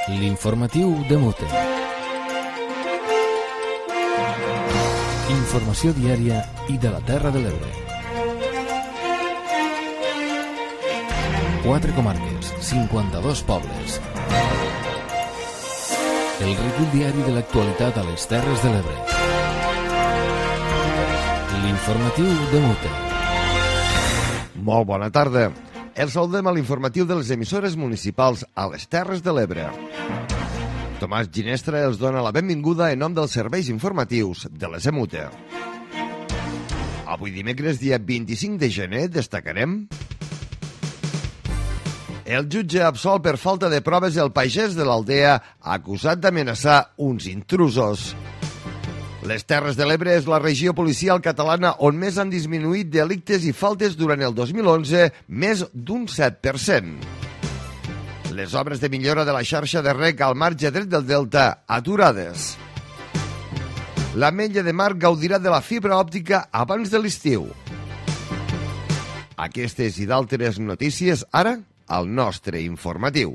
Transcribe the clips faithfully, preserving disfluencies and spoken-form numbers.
L'informatiu de Mute. Informació diària i de la Terra de l'Ebre. Quatre comarques, cinquanta-dos pobles. El recull diari de l'actualitat a les Terres de l'Ebre. L'informatiu de Mute. Molt bona tarda. El saludem a l'informatiu de les emissores municipals a les Terres de l'Ebre. Tomàs Ginestra els dona la benvinguda en nom dels serveis informatius de les EMUTE. Avui dimecres, dia vint-i-cinc de gener, destacarem... El jutge absol per falta de proves el pagès de l'Aldea acusat d'amenaçar uns intrusos. Les Terres de l'Ebre és la regió policial catalana on més han disminuït delictes i faltes durant el dos mil onze, més d'un set per cent. Les obres de millora de la xarxa de reg al marge dret del Delta, aturades. L'Ametlla de Mar gaudirà de la fibra òptica abans de l'estiu. Aquestes i d'altres notícies, ara, al nostre informatiu.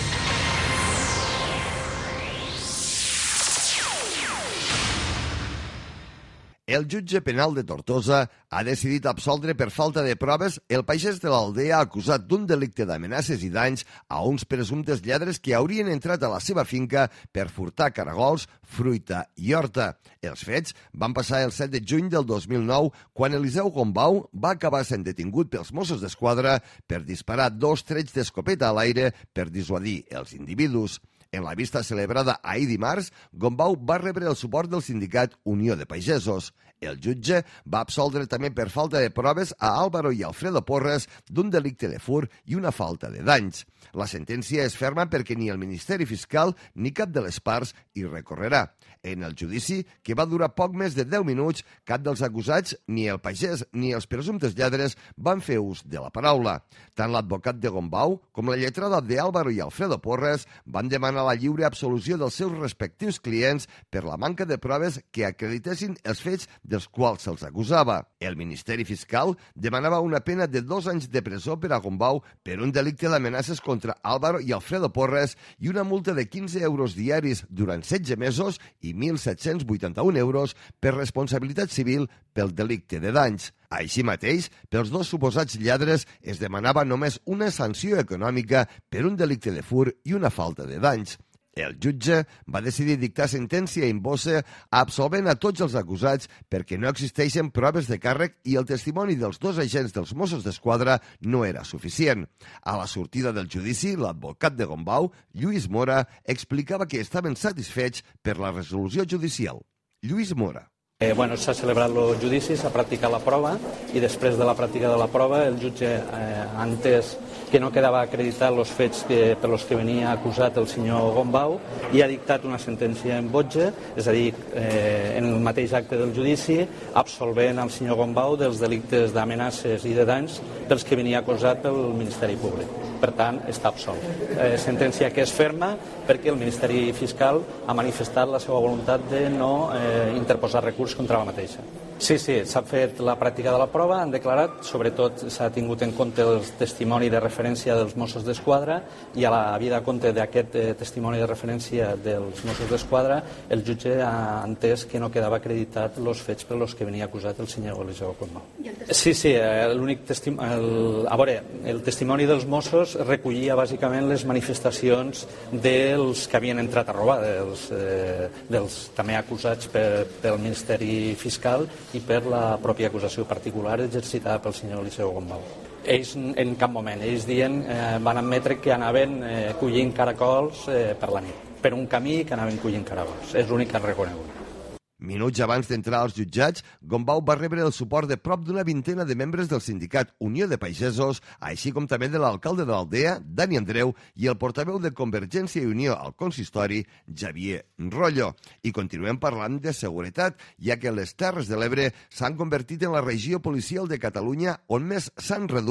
El jutge penal de Tortosa ha decidit absoldre per falta de proves el pagès de l'Aldea acusat d'un delicte d'amenaces i danys a uns presumptes lladres que haurien entrat a la seva finca per furtar caragols, fruita i horta. Els fets van passar el set de juny del dos mil nou, quan Eliseu Gombau va acabar sent detingut pels Mossos d'Esquadra per disparar dos trets d'escopeta a l'aire per dissuadir els individus. En la vista celebrada ahir dimarts, Gombau va rebre el suport del sindicat Unió de Pagesos. El jutge va absoldre també per falta de proves a Álvaro i Alfredo Porres d'un delicte de fur i una falta de danys. La sentència és ferma perquè ni el Ministeri Fiscal ni cap de les parts hi recorrerà. En el judici, que va durar poc més de deu minuts, cap dels acusats, ni el pagès ni els presumptes lladres, van fer ús de la paraula. Tant l'advocat de Gombau com la lletrada de Álvaro i Alfredo Porres van demanar la lliure absolució dels seus respectius clients per la manca de proves que acreditessin els fets dels quals se'ls acusava. El Ministeri Fiscal demanava una pena de dos anys de presó per a Gombau per un delicte d'amenaces contra Álvaro i Alfredo Porres i una multa de quinze euros diaris durant setze mesos i mil set-cents vuitanta-un euros per responsabilitat civil pel delicte de danys. Així mateix, pels dos suposats lladres es demanava només una sanció econòmica per un delicte de fur i una falta de danys. El jutge va decidir dictar sentència in voce absolvent a tots els acusats perquè no existeixen proves de càrrec i el testimoni dels dos agents dels Mossos d'Esquadra no era suficient. A la sortida del judici, l'advocat de Gombau, Lluís Mora, explicava que estaven satisfets per la resolució judicial. Lluís Mora. Eh, bueno, s'ha celebrat el judici, s'ha practicat la prova i després de la pràctica de la prova el jutge eh, ha entès que no quedava acreditat els fets que, per els que venia acusat el senyor Gombau i ha dictat una sentència en botge, és a dir, eh, en el mateix acte del judici, absolvent el senyor Gombau dels delictes d'amenaces i de danys pels que venia acusat pel Ministeri Públic. Per tant, està absolt. Eh, sentència que és ferma perquè el Ministeri Fiscal ha manifestat la seva voluntat de no eh, interposar recurs contra la mateixa. Sí, sí, s'ha fet la pràctica de la prova, han declarat, sobretot s'ha tingut en compte el testimoni de referència dels Mossos d'Esquadra i a la vida compte d'aquest eh, testimoni de referència dels Mossos d'Esquadra el jutge ha entès que no quedava acreditat els fets per els que venia acusat el senyor Eliseu Gombau. Sí, sí, l'únic testimoni, el, a veure, el testimoni dels Mossos recollia bàsicament les manifestacions dels que havien entrat a robar, dels, eh, dels també acusats per, pel Ministeri Fiscal i per la pròpia acusació particular exercitada pel senyor Eliseu Gombau. Ells en cap moment, ells dient, eh, van admetre que anaven eh, collint caracols eh, per la nit, per un camí que anaven collint caracols, és l'únic que han reconegut. Minuts abans d'entrar als jutjats, Gombau va rebre el suport de prop d'una vintena de membres del sindicat Unió de Pagesos, així com també de l'alcalde de l'Aldea, Dani Andreu, i el portaveu de Convergència i Unió al consistori, Xavier Rollo. I continuem parlant de seguretat, ja que les Terres de l'Ebre s'han convertit en la regió policial de Catalunya on més s'han reduït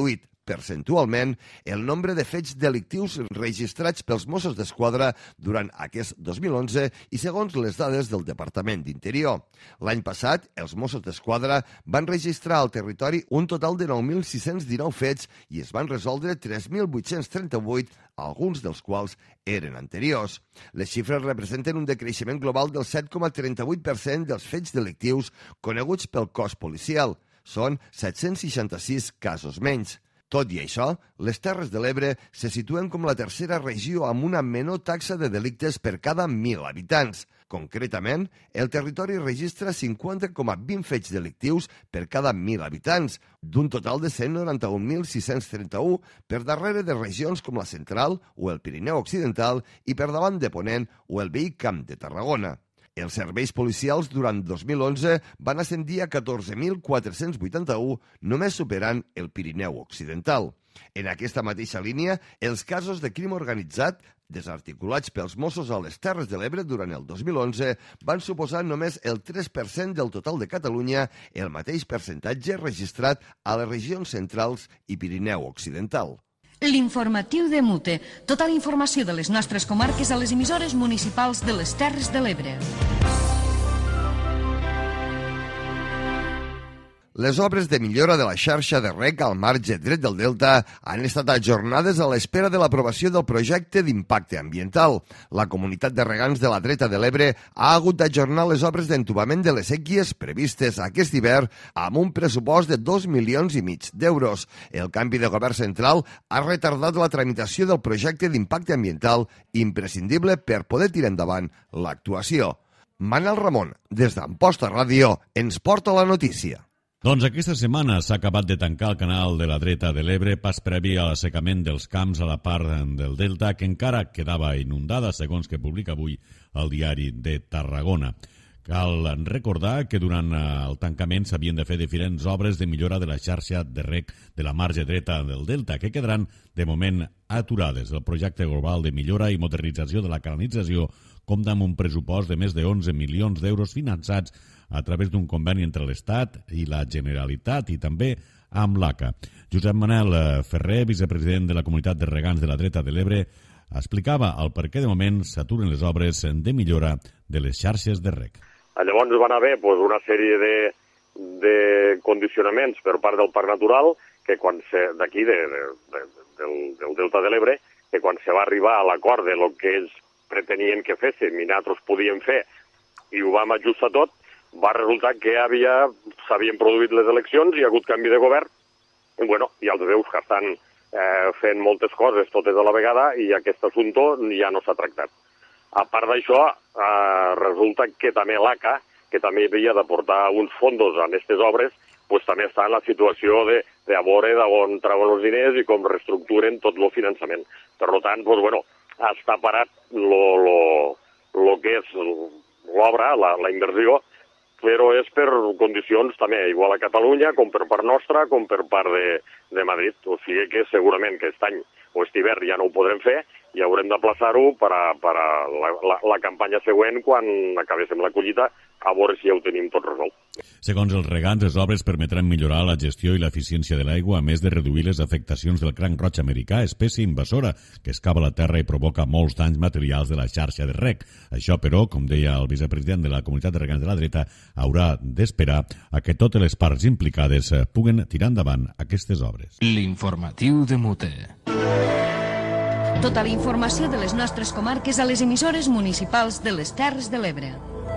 percentualment el nombre de fets delictius registrats pels Mossos d'Esquadra durant aquest dos mil onze i segons les dades del Departament d'Interior. L'any passat, els Mossos d'Esquadra van registrar al territori un total de nou mil sis-cents dinou fets i es van resoldre tres mil vuit-cents trenta-vuit, alguns dels quals eren anteriors. Les xifres representen un decreixement global del set coma trenta-vuit per cent dels fets delictius coneguts pel cos policial. Són set-cents seixanta-sis casos menys. Tot i això, les Terres de l'Ebre se situen com la tercera regió amb una menor taxa de delictes per cada mil habitants. Concretament, el territori registra cinquanta coma vint fets delictius per cada mil habitants, d'un total de cent noranta-un mil sis-cents trenta-u per darrere de regions com la Central o el Pirineu Occidental i per davant de Ponent o el veí Camp de Tarragona. Els serveis policials durant dos mil onze van ascendir a catorze mil quatre-cents vuitanta-u, només superant el Pirineu Occidental. En aquesta mateixa línia, els casos de crim organitzat desarticulats pels Mossos a les Terres de l'Ebre durant el dos mil onze van suposar només el tres per cent del total de Catalunya, el mateix percentatge registrat a les regions centrals i Pirineu Occidental. L'informatiu de Mute. Tota la informació de les nostres comarques a les emissores municipals de les Terres de l'Ebre. Les obres de millora de la xarxa de reg al marge dret del Delta han estat ajornades a l'espera de l'aprovació del projecte d'impacte ambiental. La comunitat de regants de la dreta de l'Ebre ha hagut d'ajornar les obres d'entubament de les séquies previstes aquest hivern amb un pressupost de dos milions i mig d'euros. El canvi de govern central ha retardat la tramitació del projecte d'impacte ambiental imprescindible per poder tirar endavant l'actuació. Manel Ramon, des d'Amposta Ràdio, ens porta la notícia. Doncs aquesta setmana s'ha acabat de tancar el canal de la dreta de l'Ebre pas previ a l'assecament dels camps a la part del Delta, que encara quedava inundada, segons que publica avui el diari de Tarragona. Cal recordar que durant el tancament s'havien de fer diferents obres de millora de la xarxa de reg de la marge dreta del Delta, que quedaran de moment aturades. El projecte global de millora i modernització de la canalització compta amb un pressupost de més de onze milions d'euros finançats a través d'un conveni entre l'Estat i la Generalitat i també amb l'A C A. Josep Manel Ferrer, vicepresident de la Comunitat de Regants de la Dreta de l'Ebre, explicava el per què de moment s'aturen les obres de millora de les xarxes de reg. Llavors van haver pues, una sèrie de, de condicionaments per part del Parc Natural que quan se, d'aquí, de, de, de, del, del Delta de l'Ebre, que quan se va arribar a l'acord de lo que ells pretenien que féssim i nosaltres podíem fer i ho vam ajustar tot, va resultar que havia s'havien produït les eleccions, hi ha hagut canvi de govern, i, bueno, i els veus que estan eh, fent moltes coses totes a la vegada i aquest assumpte ja no s'ha tractat. A part d'això, eh, resulta que també l'A C A, que també havia d'aportar uns fondos en aquestes obres, pues, també està en la situació de, de a veure d'on treuen els diners i com reestructuren tot el finançament. Per tant, pues, bueno, està parat lo, lo, lo que és l'obra, la, la inversió, però és per condicions també, igual a Catalunya, com per part nostra, com per part de, de Madrid. O sigui que segurament que aquest any o aquest hivern ja no ho podrem fer i haurem d'aplaçar-ho per a, per a la, la, la campanya següent, quan acabéssim la collita, a veure si ja ho tenim tot resolt. Segons els regants, les obres permetran millorar la gestió i l'eficiència de l'aigua, a més de reduir les afectacions del cranc roig americà, espècie invasora, que excava la terra i provoca molts danys materials de la xarxa de reg. Això, però, com deia el vicepresident de la Comunitat de Regants de la Dreta, haurà d'esperar a que totes les parts implicades puguen tirar endavant aquestes obres. L'informatiu de Mute. Tota la informació de les nostres comarques a les emissores municipals de les Terres de l'Ebre.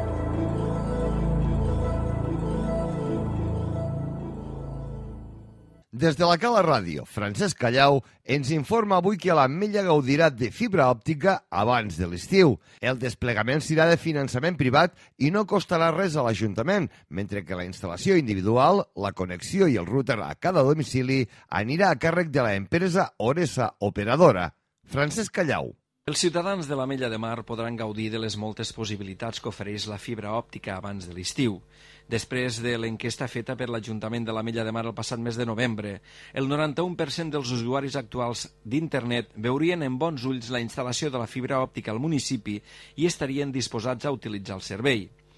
Des de la Cala Ràdio, Francesc Callau ens informa avui que l'Ametlla gaudirà de fibra òptica abans de l'estiu. El desplegament serà de finançament privat i no costarà res a l'Ajuntament, mentre que la instal·lació individual, la connexió i el router a cada domicili anirà a càrrec de l'empresa Oresa Operadora. Francesc Callau. Els ciutadans de l'Ametlla de Mar podran gaudir de les moltes possibilitats que ofereix la fibra òptica abans de l'estiu. Després de l'enquesta feta per l'Ajuntament de l'Ametlla de Mar el passat mes de novembre, el noranta-u per cent dels usuaris actuals d'internet veurien en bons ulls la instal·lació de la fibra òptica al municipi i estarien disposats a utilitzar el servei.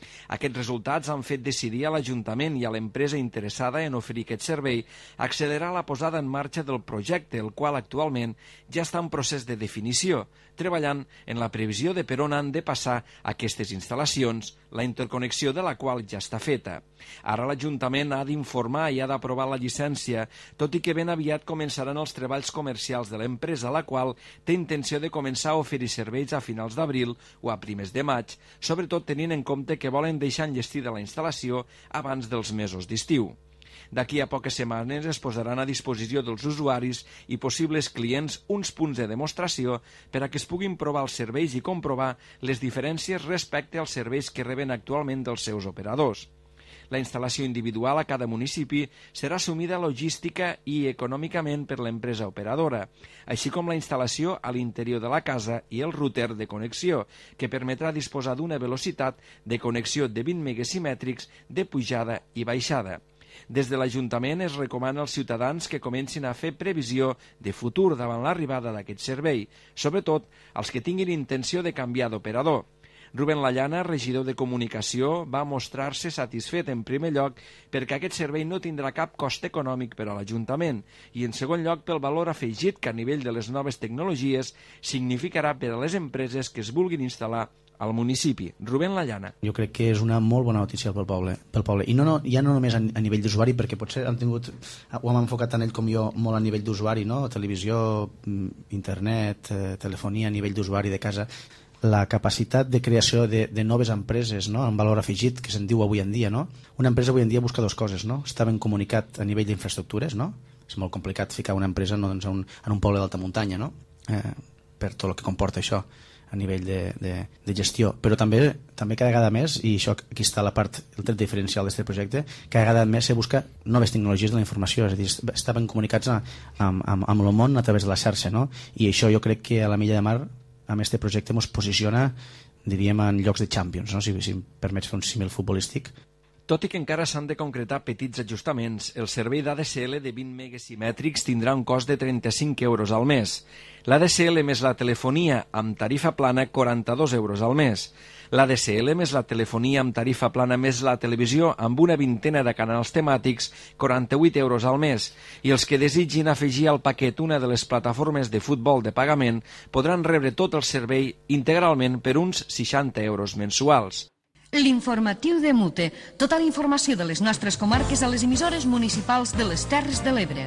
Aquests resultats han fet decidir a l'Ajuntament i a l'empresa interessada en oferir aquest servei accelerar la posada en marxa del projecte, el qual actualment ja està en procés de definició, treballant en la previsió de per on han de passar aquestes instal·lacions, la interconnexió de la qual ja està feta. Ara l'Ajuntament ha d'informar i ha d'aprovar la llicència, tot i que ben aviat començaran els treballs comercials de l'empresa, la qual té intenció de començar a oferir serveis a finals d'abril o a primers de maig, sobretot tenint en compte que volen deixar enllestida la instal·lació abans dels mesos d'estiu. D'aquí a poques setmanes es posaran a disposició dels usuaris i possibles clients uns punts de demostració per a que es puguin provar els serveis i comprovar les diferències respecte als serveis que reben actualment dels seus operadors. La instal·lació individual a cada municipi serà assumida logística i econòmicament per l'empresa operadora, així com la instal·lació a l'interior de la casa i el router de connexió, que permetrà disposar d'una velocitat de connexió de vint megasimètrics de pujada i baixada. Des de l'Ajuntament es recomana als ciutadans que comencin a fer previsió de futur davant l'arribada d'aquest servei, sobretot els que tinguin intenció de canviar d'operador. Rubén Lallana, regidor de Comunicació, va mostrar-se satisfet en primer lloc perquè aquest servei no tindrà cap cost econòmic per a l'Ajuntament i en segon lloc pel valor afegit que a nivell de les noves tecnologies significarà per a les empreses que es vulguin instal·lar al municipi. Rubén Lallana. Jo crec que és una molt bona notícia pel poble, pel poble. I no, no, ja no només a, a nivell d'usuari, perquè potser han tingut, ho hem enfocat tant ell com jo molt a nivell d'usuari, no? Televisió, internet, eh, telefonia a nivell d'usuari de casa. La capacitat de creació de, de noves empreses, no? En valor afegit, que se'n diu avui en dia, no? Una empresa avui en dia busca dues coses, no? Està ben comunicat a nivell d'infraestructures, no? És molt complicat ficar una empresa no, doncs, en, un, en un poble d'alta muntanya, no? Eh, per tot el que comporta això a nivell de, de, de gestió, però també també cada vegada més, i això aquí està la part, el tret diferencial d'aquest projecte, cada vegada més se busca noves tecnologies de la informació, és a dir, estaven comunicats a, amb, amb, amb el món a través de la xarxa, no? I això jo crec que a la Milla de Mar, amb aquest projecte, ens posiciona, diríem, en llocs de Champions, no? Si, si em permets fer un símil futbolístic. Tot i que encara s'han de concretar petits ajustaments, el servei d'A D S L de vint megasimètrics tindrà un cost de trenta-cinc euros al mes. L'A D S L més la telefonia amb tarifa plana, quaranta-dos euros al mes. L'A D S L més la telefonia amb tarifa plana més la televisió amb una vintena de canals temàtics, quaranta-vuit euros al mes. I els que desitgin afegir al paquet una de les plataformes de futbol de pagament podran rebre tot el servei integralment per uns seixanta euros mensuals. L'informatiu de Mute. Tota la informació de les nostres comarques a les emissores municipals de les Terres de l'Ebre.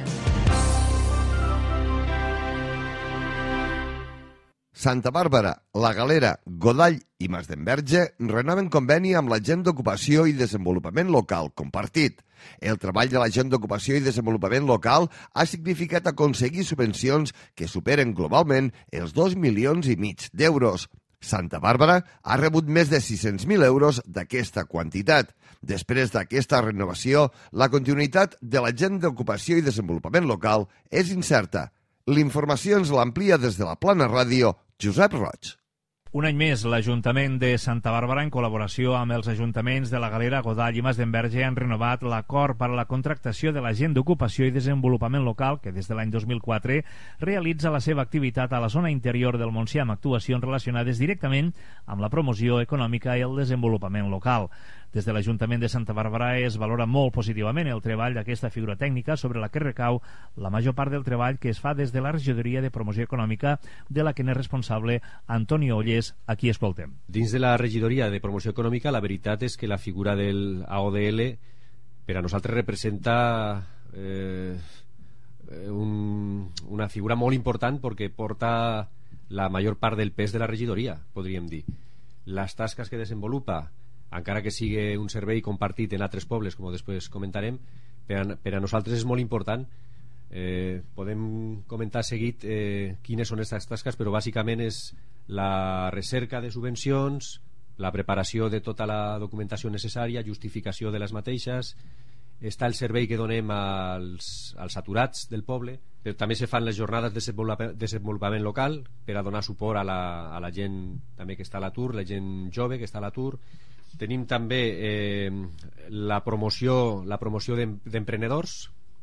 Santa Bàrbara, La Galera, Godall i Masdenverge renoven conveni amb l'Agent d'Ocupació i Desenvolupament Local compartit. El treball de l'Agent d'Ocupació i Desenvolupament Local ha significat aconseguir subvencions que superen globalment els dos milions i mig d'euros. Santa Bàrbara ha rebut més de sis-cents mil euros d'aquesta quantitat. Després d'aquesta renovació, la continuïtat de l'Agent d'Ocupació i Desenvolupament Local és incerta. L'informació ens l'amplia des de la Plana Ràdio, Josep Roig. Un any més, l'Ajuntament de Santa Bàrbara, en col·laboració amb els ajuntaments de la Galera, Godall i Masdenverge, han renovat l'acord per a la contractació de l'Agent d'Ocupació i Desenvolupament Local, que des de l'any dos mil quatre realitza la seva activitat a la zona interior del Montsià amb actuacions relacionades directament amb la promoció econòmica i el desenvolupament local. Des de l'Ajuntament de Santa Bàrbara es valora molt positivament el treball d'aquesta figura tècnica sobre la que recau la major part del treball que es fa des de la Regidoria de Promoció Econòmica, de la que n'és responsable Antoni Ollés. Aquí escoltem. Dins de la Regidoria de Promoció Econòmica, la veritat és que la figura del A O D L per a nosaltres representa eh, un, una figura molt important perquè porta la major part del pes de la regidoria, podríem dir. Les tasques que desenvolupa, encara que sigui un servei compartit en altres pobles, com després comentarem, per a, per a nosaltres és molt important. Eh, podem comentar seguit eh, quines són aquestes tasques, però bàsicament és la recerca de subvencions, la preparació de tota la documentació necessària, justificació de les mateixes, està el servei que donem als, als aturats del poble, però també se fan les jornades de desenvolupament local per a donar suport a la, a la gent també que està a l'atur, la gent jove que està a l'atur. Tenim també eh, la promoció la promoció d'emprenedors,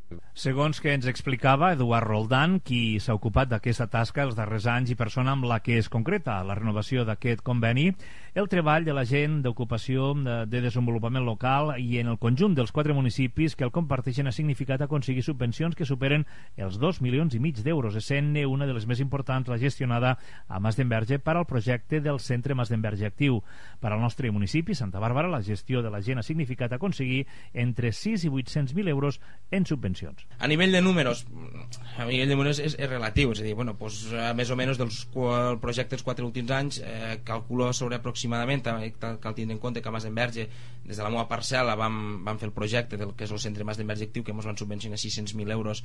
Segons que ens explicava Eduard Roldán, qui s'ha ocupat d'aquesta tasca els darrers anys i persona amb la que es concreta la renovació d'aquest conveni, el treball de la gent d'ocupació de desenvolupament local i en el conjunt dels quatre municipis que el comparteixen ha significat aconseguir subvencions que superen els dos milions i mig d'euros, essent una de les més importants la gestionada a Mas d'Enverge per al projecte del Centre Mas d'Enverge Actiu. Per al nostre municipi, Santa Bàrbara, la gestió de la gent ha significat aconseguir entre sis i vuit-cents mil euros en subvencions. A nivell de números, a nivell de números és, és relatiu, és a dir, bueno, pues, més o menys dels el projecte dels quatre últims anys eh, calculo sobre aproximadament, cal tindre en compte que a Mas d'Enverge, des de la meva parcel·la vam, vam fer el projecte del que és el Centre Mas d'Enverge Actiu, que ens van subvencionar sis-cents mil euros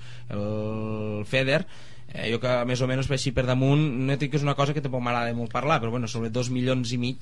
el FEDER. eh, jo que més o menys així per damunt, no dic que és una cosa que tampoc m'agrada molt parlar, però bueno, sobre dos milions i mig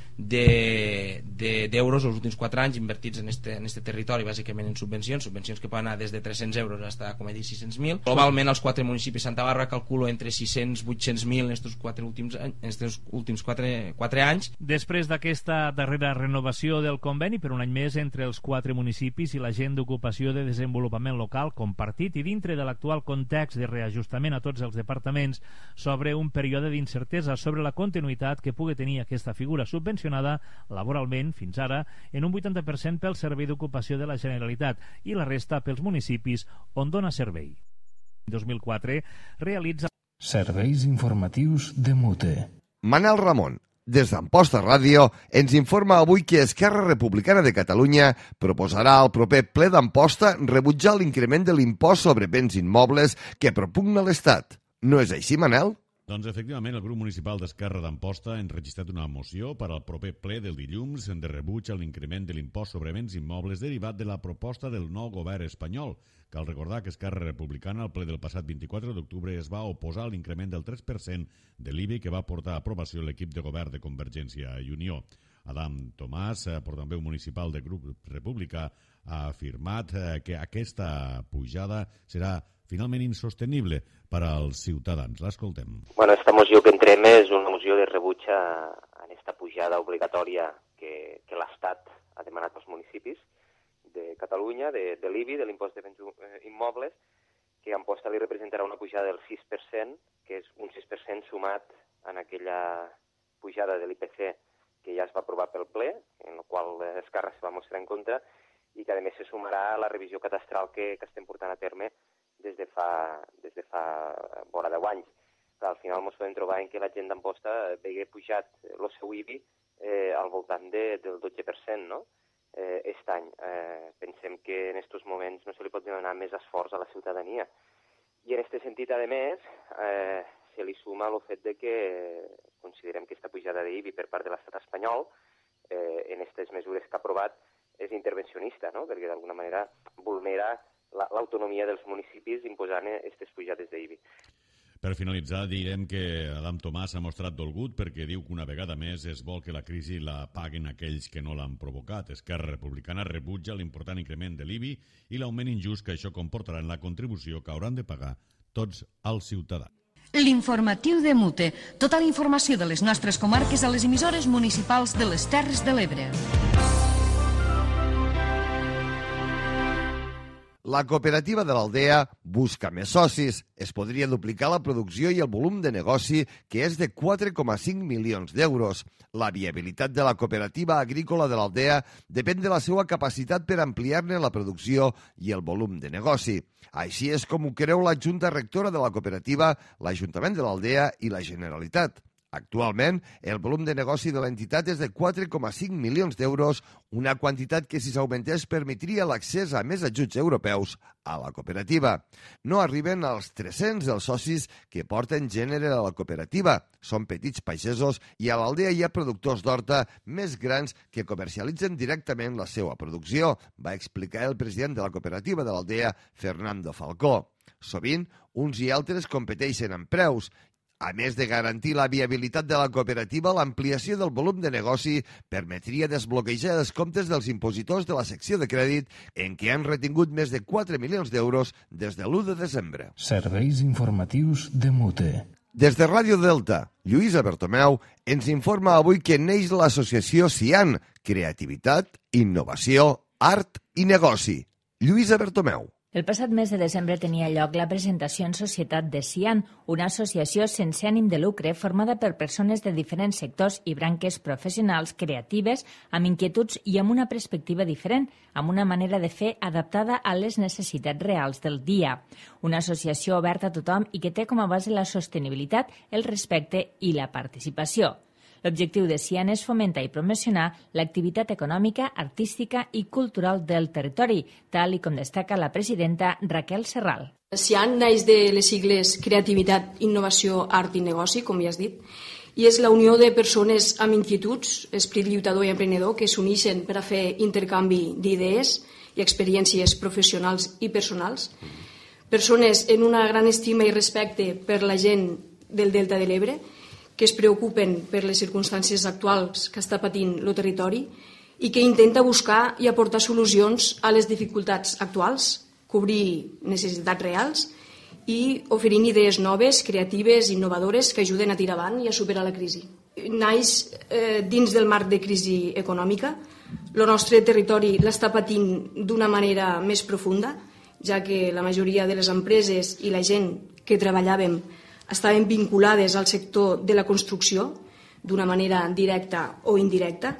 d'euros de, de, els últims quatre anys invertits en este, en este territori, bàsicament en subvencions, subvencions que poden anar des de tres-cents euros fins a, com he dit, sis-cents mil. Globalment, els quatre municipis de Santa Bàrbara calculo entre sis-cents i vuit-cents mil en aquests quatre últims, en estos últims quatre, quatre anys. Després d'aquesta darrera renovació del conveni per un any més entre els quatre municipis i la gent d'ocupació de desenvolupament local compartit i dintre de l'actual context de reajustament a tots els departaments, s'obre un període d'incertesa sobre la continuïtat que pugui tenir aquesta figura subvencionada laboralment fins ara en un vuitanta per cent pel Servei d'Ocupació de la Generalitat i la resta pels municipis on dona servei. En dos mil quatre realitza Serveis informatius de Mute. Manel Ramon, des d'Amposta Ràdio, ens informa avui que Esquerra Republicana de Catalunya proposarà al proper ple d'Amposta rebutjar l'increment de l'impost sobre béns immobles que propugna l'Estat. No és així, Manel? Doncs efectivament el grup municipal d'Esquerra d'Amposta ha enregistrat una moció per al proper ple del dilluns de rebuig a l'increment de l'impost sobre béns immobles derivat de la proposta del nou govern espanyol. Cal recordar que Esquerra Republicana al ple del passat vint-i-quatre d'octubre es va oposar a l'increment del tres per cent de l'I B I que va portar a aprovació l'equip de govern de Convergència i Unió. Adam Tomàs, portaveu municipal del grup republicà, ha afirmat que aquesta pujada serà finalment insostenible per als ciutadans. L'escoltem. Bueno, esta moció que entrem és una moció de rebuig a aquesta pujada obligatòria que, que l'Estat ha demanat als municipis de Catalunya, de, de l'I B I, de l'impost de béns immobles, que a Amposta li representarà una pujada del sis per cent, que és un sis per cent sumat en aquella pujada de l'I P C que ja es va aprovar pel ple, en el qual Esquerra es va mostrar en contra, i que a més se sumarà a la revisió catastral que, que estem portant a terme des de fa, des de fa vora deu anys. Però al final ens podem trobar en que la gent d'Amposta vegi pujat el seu I B I eh, al voltant de, del dotze per cent, no? Eh, aquest any. Eh, pensem que en aquests moments no se li pot demanar més esforç a la ciutadania. I en aquest sentit, a més, eh, se li suma el fet de que considerem que aquesta pujada d'I B I per part de l'estat espanyol eh, en aquestes mesures que ha aprovat és intervencionista, no? Perquè d'alguna manera vulnera l'autonomia dels municipis imposant aquestes pujades d'I B I. Per finalitzar, direm que Adam Tomàs ha mostrat dolgut perquè diu que una vegada més es vol que la crisi la paguen aquells que no l'han provocat. Esquerra Republicana rebutja l'important increment de l'I B I i l'augment injust que això comportarà en la contribució que hauran de pagar tots els ciutadans. L'informatiu de Mute. Tota la informació de les nostres comarques a les emissores municipals de les Terres de l'Ebre. La cooperativa de l'Aldea busca més socis. Es podria duplicar la producció i el volum de negoci, que és de quatre coma cinc milions d'euros. La viabilitat de la cooperativa agrícola de l'Aldea depèn de la seva capacitat per ampliar-ne la producció i el volum de negoci. Així és com ho creu la Junta Rectora de la cooperativa, l'Ajuntament de l'Aldea i la Generalitat. Actualment, el volum de negoci de l'entitat és de quatre coma cinc milions d'euros, una quantitat que, si s'augmentés, permetria l'accés a més ajuts europeus a la cooperativa. No arriben als tres-cents els socis que porten gènere a la cooperativa. Són petits pagesos i a l'Aldea hi ha productors d'horta més grans que comercialitzen directament la seva producció, va explicar el president de la cooperativa de l'Aldea, Fernando Falcó. Sovint, uns i altres competeixen en preus. A més de garantir la viabilitat de la cooperativa, l'ampliació del volum de negoci permetria desbloquejar els comptes dels impositors de la secció de crèdit en què han retingut més de quatre milions d'euros des de l'u de desembre. Serveis informatius de Mute. Des de Ràdio Delta, Lluïsa Bertomeu ens informa avui que neix l'associació CIAN, Creativitat, Innovació, Art i Negoci. Lluïsa Bertomeu. El passat mes de desembre tenia lloc la presentació en societat de Cian, una associació sense ànim de lucre formada per persones de diferents sectors i branques professionals creatives amb inquietuds i amb una perspectiva diferent, amb una manera de fer adaptada a les necessitats reals del dia. Una associació oberta a tothom i que té com a base la sostenibilitat, el respecte i la participació. L'objectiu de Cian és fomentar i promocionar l'activitat econòmica, artística i cultural del territori, tal i com destaca la presidenta Raquel Serral. Cian naix de les sigles Creativitat, Innovació, Art i Negoci, com ja has dit, i és la unió de persones amb inquietuds, esperit lluitador i emprenedor, que s'uneixen per a fer intercanvi d'idees i experiències professionals i personals. Persones en una gran estima i respecte per la gent del Delta de l'Ebre, que es preocupen per les circumstàncies actuals que està patint el territori i que intenta buscar i aportar solucions a les dificultats actuals, cobrir necessitats reals i oferint idees noves, creatives, innovadores que ajuden a tirar avant i a superar la crisi. Naix eh, dins del marc de crisi econòmica. El nostre territori l'està patint d'una manera més profunda, ja que la majoria de les empreses i la gent que treballàvem estaven vinculades al sector de la construcció d'una manera directa o indirecta,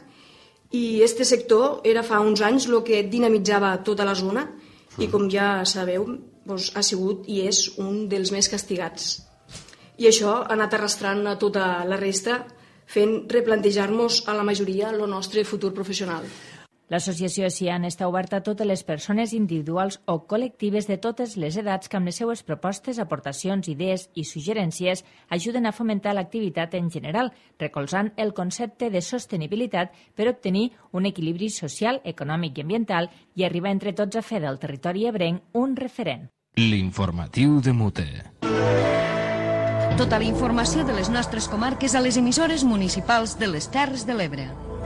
i aquest sector era fa uns anys el que dinamitzava tota la zona i, com ja sabeu, doncs, ha sigut i és un dels més castigats. I això ha anat arrastrant a tota la resta, fent replantejar-nos a la majoria el nostre futur professional. L'associació Cian està oberta a totes les persones individuals o col·lectives de totes les edats que amb les seues propostes, aportacions, idees i suggerències ajuden a fomentar l'activitat en general, recolzant el concepte de sostenibilitat per obtenir un equilibri social, econòmic i ambiental i arribar entre tots a fer del territori ebrenc un referent. L'informatiu de Mute. Tota la informació de les nostres comarques a les emissores municipals de les Terres de l'Ebre.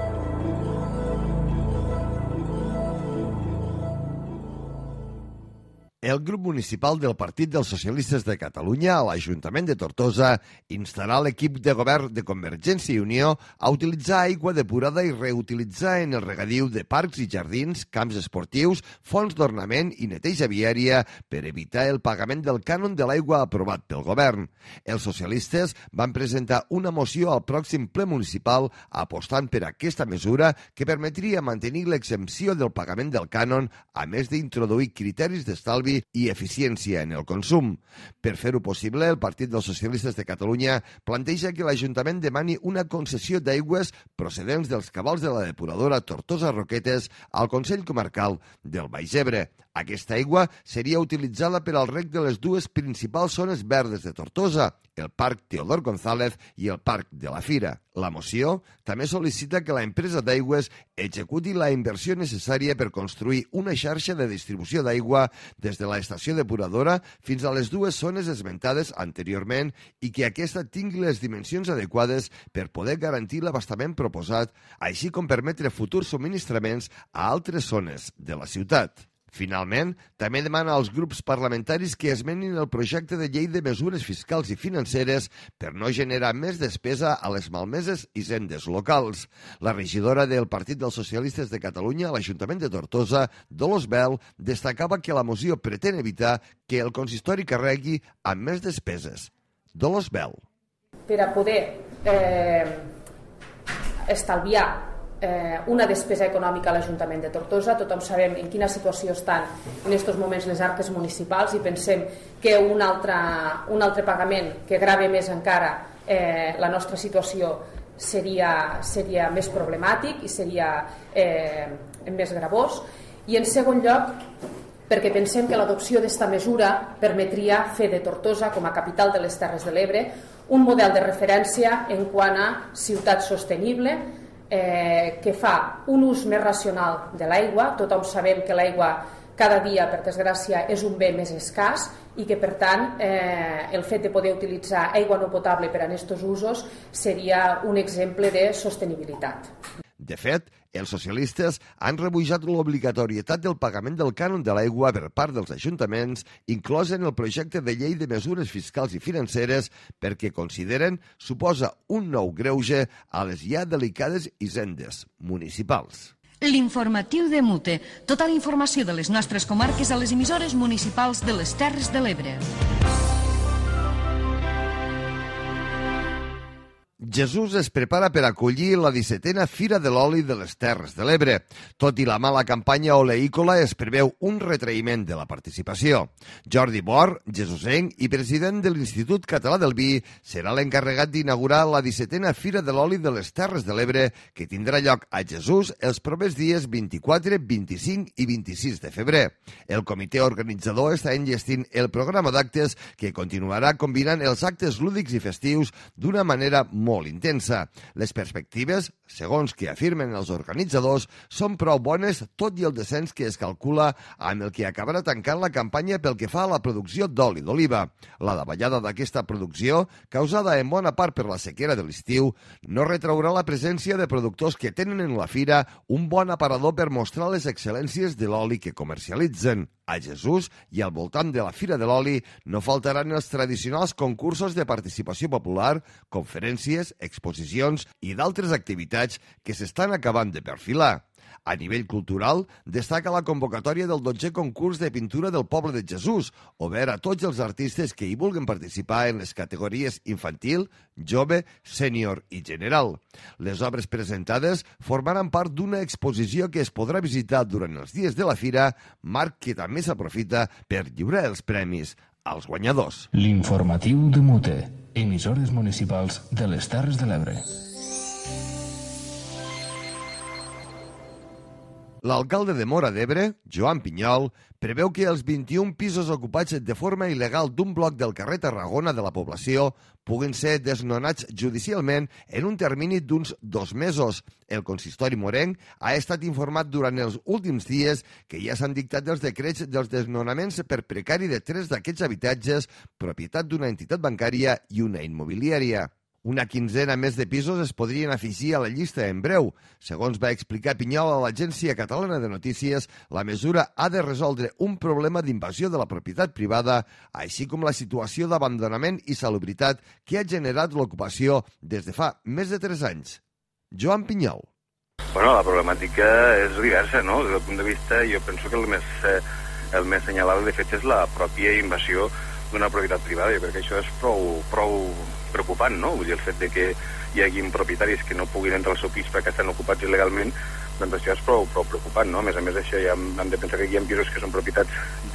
El grup municipal del Partit dels Socialistes de Catalunya a l'Ajuntament de Tortosa instarà l'equip de govern de Convergència i Unió a utilitzar aigua depurada i reutilitzar en el regadiu de parcs i jardins, camps esportius, fons d'ornament i neteja viària per evitar el pagament del cànon de l'aigua aprovat pel govern. Els socialistes van presentar una moció al pròxim ple municipal apostant per aquesta mesura que permetria mantenir l'exempció del pagament del cànon, a més d'introduir criteris d'estalvi i eficiència en el consum. Per fer-ho possible, el Partit dels Socialistes de Catalunya planteja que l'Ajuntament demani una concessió d'aigües procedents dels cabals de la depuradora Tortosa Roquetes al Consell Comarcal del Baix Ebre. Aquesta aigua seria utilitzada per al reg de les dues principals zones verdes de Tortosa, el Parc Teodor González i el Parc de la Fira. La moció també sol·licita que l'empresa d'aigües executi la inversió necessària per construir una xarxa de distribució d'aigua des de l'estació depuradora fins a les dues zones esmentades anteriorment i que aquesta tingui les dimensions adequades per poder garantir l'abastament proposat, així com permetre futurs subministraments a altres zones de la ciutat. Finalment, també demana als grups parlamentaris que esmenin el projecte de llei de mesures fiscals i financeres per no generar més despesa a les malmeses hisendes locals. La regidora del Partit dels Socialistes de Catalunya a l'Ajuntament de Tortosa, Dolors Bel, destacava que la moció pretén evitar que el consistori carregui amb més despeses. Dolors Bel. Per a poder eh, estalviar Eh, una despesa econòmica a l'Ajuntament de Tortosa. Tothom sabem en quina situació estan en aquests moments les arques municipals i pensem que un altre, un altre pagament que grave més encara eh, la nostra situació seria, seria més problemàtic i seria eh, més gravós. I en segon lloc, perquè pensem que l'adopció d'esta mesura permetria fer de Tortosa, com a capital de les Terres de l'Ebre, un model de referència en quant a ciutat sostenible, Eh, que fa un ús més racional de l'aigua. Tothom sabem que l'aigua cada dia, per desgràcia, és un bé més escàs i que, per tant, eh, el fet de poder utilitzar aigua no potable per a aquests usos seria un exemple de sostenibilitat. De fet, els socialistes han rebutjat l'obligatorietat del pagament del cànon de l'aigua per part dels ajuntaments, inclòs en el projecte de llei de mesures fiscals i financeres, perquè consideren suposa un nou greuge a les ja delicades hisendes municipals. L'informatiu de Mute. Tota la informació de les nostres comarques a les emissores municipals de les Terres de l'Ebre. Jesús es prepara per acollir la dissetena Fira de l'Oli de les Terres de l'Ebre. Tot i la mala campanya oleícola, es preveu un retraïment de la participació. Jordi Bor, jesusenc i president de l'Institut Català del Vi, serà l'encarregat d'inaugurar la dissetena Fira de l'Oli de les Terres de l'Ebre, que tindrà lloc a Jesús els propers dies vint-i-quatre, vint-i-cinc i vint-i-sis de febrer. El comitè organitzador està enllestint el programa d'actes que continuarà combinant els actes lúdics i festius d'una manera molt intensa. Les perspectives, segons que afirmen els organitzadors, són prou bones, tot i el descens que es calcula amb el que acabarà tancant la campanya pel que fa a la producció d'oli d'oliva. La davallada d'aquesta producció, causada en bona part per la sequera de l'estiu, no retraurà la presència de productors que tenen en la fira un bon aparador per mostrar les excel·lències de l'oli que comercialitzen. A Jesús i al voltant de la Fira de l'Oli no faltaran els tradicionals concursos de participació popular, conferències, exposicions i d'altres activitats que s'estan acabant de perfilar. A nivell cultural, destaca la convocatòria del dotzè concurs de pintura del poble de Jesús, obert a tots els artistes que hi vulguin participar en les categories infantil, jove, sènior i general. Les obres presentades formaran part d'una exposició que es podrà visitar durant els dies de la fira, marc que també s'aprofita per lliurar els premis als guanyadors. L'informatiu de Mute, emissores municipals de les Terres de l'Ebre. L'alcalde de Móra d'Ebre, Joan Pinyol, preveu que els vint-i-un pisos ocupats de forma il·legal d'un bloc del carrer Tarragona de la població puguin ser desnonats judicialment en un termini d'uns dos mesos. El consistori morenc ha estat informat durant els últims dies que ja s'han dictat els decrets dels desnonaments per precari de tres d'aquests habitatges, propietat d'una entitat bancària i una immobiliària. Una quinzena més de pisos es podrien afegir a la llista en breu. Segons va explicar Pinyol a l'Agència Catalana de Notícies, la mesura ha de resoldre un problema d'invasió de la propietat privada, així com la situació d'abandonament i salubritat que ha generat l'ocupació des de fa més de tres anys. Joan Pinyol. Bueno, la problemàtica és diversa, no? Des del punt de vista, jo penso que el més, eh, el més senyalable, de fet, és la pròpia invasió d'una propietat privada. Jo crec que això és prou, prou preocupant, no? Vull dir, el fet de que hi hagi propietaris que no puguin entrar al seu pis perquè estan ocupats il·legalment, doncs això és prou, prou preocupant, no? A més a més, això ja hem de pensar que hi ha pisos que són propietats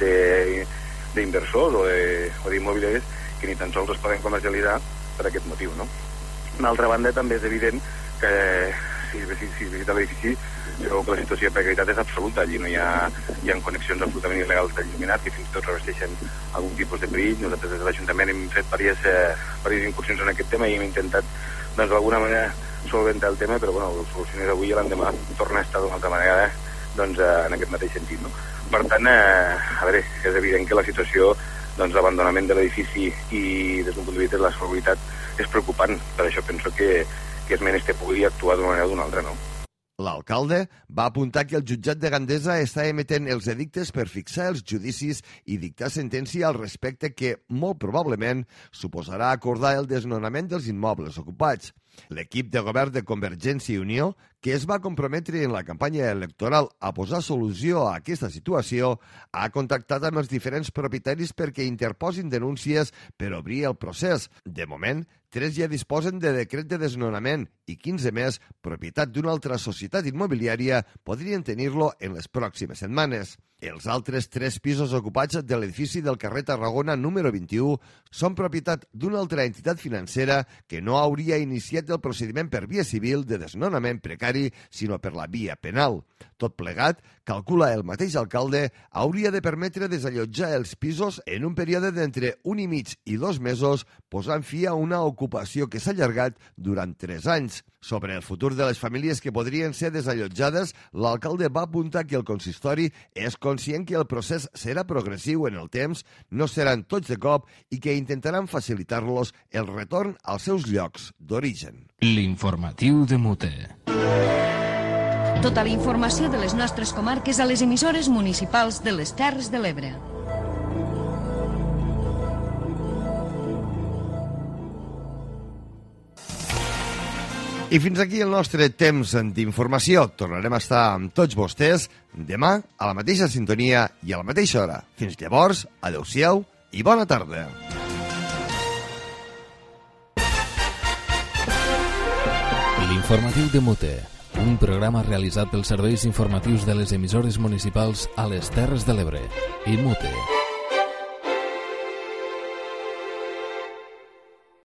d'inversors o d'immobiliaris que ni tan sols es poden comercialitzar per aquest motiu, no? D'altra banda, també és evident que si, si, si es visita l'edifici, segur que la situació de precarietat és absoluta. Allí no hi ha, hi ha connexions absolutament il·legals d'il·luminat que fins i tot revesteixen algun tipus de perill. Nosaltres des de l'Ajuntament hem fet diverses, diverses incursions en aquest tema i hem intentat doncs, d'alguna manera solventar el tema, però bueno, el solucionés avui i l'endemà torna a estar d'una altra manera doncs, en aquest mateix sentit, no? Per tant, eh, a veure, és evident que la situació doncs, d'abandonament de l'edifici i des d'un punt de vista de la seguretat és preocupant. Per això penso que, que és menester poder actuar d'una manera o d'una altra, no? L'alcalde va apuntar que el jutjat de Gandesa està emetent els edictes per fixar els judicis i dictar sentència al respecte que, molt probablement, suposarà acordar el desnonament dels immobles ocupats. L'equip de govern de Convergència i Unió, que es va comprometre en la campanya electoral a posar solució a aquesta situació, ha contactat amb els diferents propietaris perquè interposin denúncies per obrir el procés. De moment, tres ja disposen de decret de desnonament i quinze més, propietat d'una altra societat immobiliària, podrien tenir-lo en les pròximes setmanes. Els altres tres pisos ocupats de l'edifici del carrer Tarragona número vint-i-u són propietat d'una altra entitat financera que no hauria iniciat el procediment per via civil de desnonament precari, sinó per la via penal. Tot plegat, calcula el mateix alcalde, hauria de permetre desallotjar els pisos en un període d'entre un i mig i dos mesos, posant fi a una ocupació que s'ha allargat durant tres anys. Sobre el futur de les famílies que podrien ser desallotjades, l'alcalde va apuntar que el consistori és conscient que el procés serà progressiu en el temps, no seran tots de cop i que intentaran facilitar-los el retorn als seus llocs d'origen. L'informatiu de Mute. Tota la informació de les nostres comarques a les emissores municipals de les Terres de l'Ebre. I fins aquí el nostre temps d'informació. Tornarem a estar amb tots vostès demà a la mateixa sintonia i a la mateixa hora. Fins llavors, adeu-siau i bona tarda. L'informatiu de Mute, un programa realitzat pels serveis informatius de les emissores municipals a les Terres de l'Ebre i Mute.